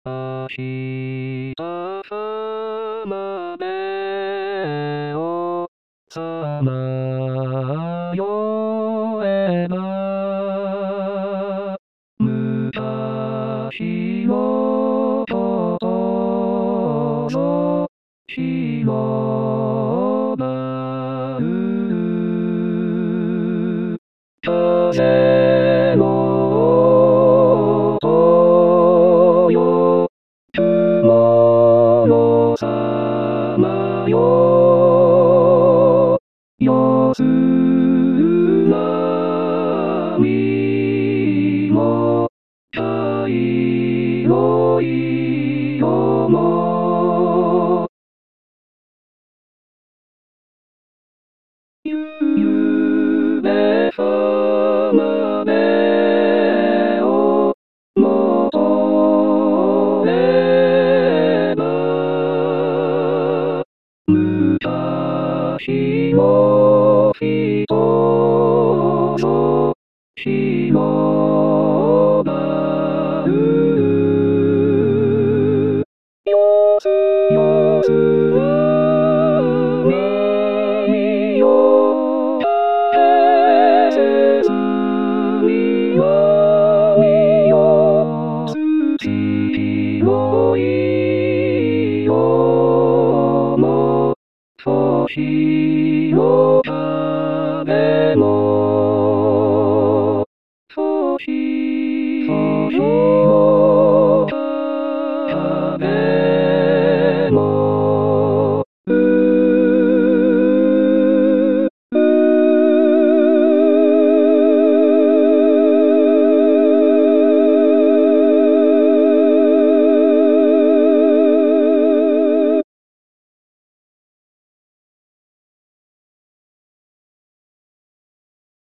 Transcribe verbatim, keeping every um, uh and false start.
明日浜辺をさまよえば昔のこと広がる風の音よ雲のさまよ夜波も茶色い色もゆめ浜辺を戻れば昔の人ぞ広がる夜夜海よ手みよみよ土広い色も星の影も星星の